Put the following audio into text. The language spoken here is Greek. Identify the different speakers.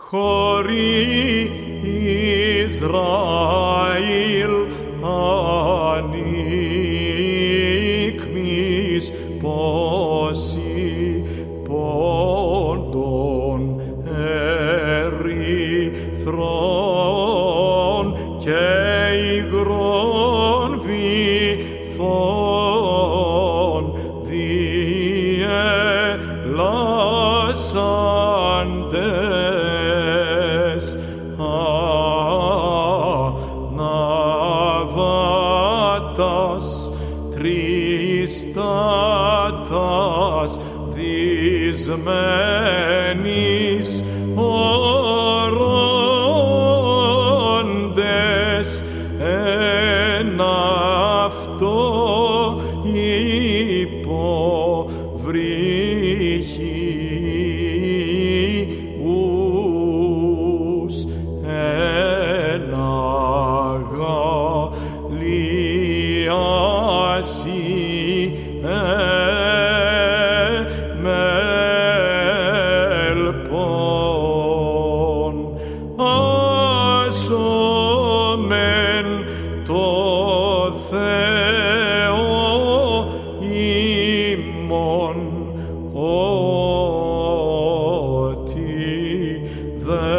Speaker 1: χωρί Ισραήλ ανήκμης πόσοι πόντων ερυθρών και υγρών βυθών διελάσαντες αναβάτας τριστάτας δυσμένης ορώντες εν αυτό υποβρύχιους εν αγαλίαση μελπών άσομεν το Θεό ημών ότι δε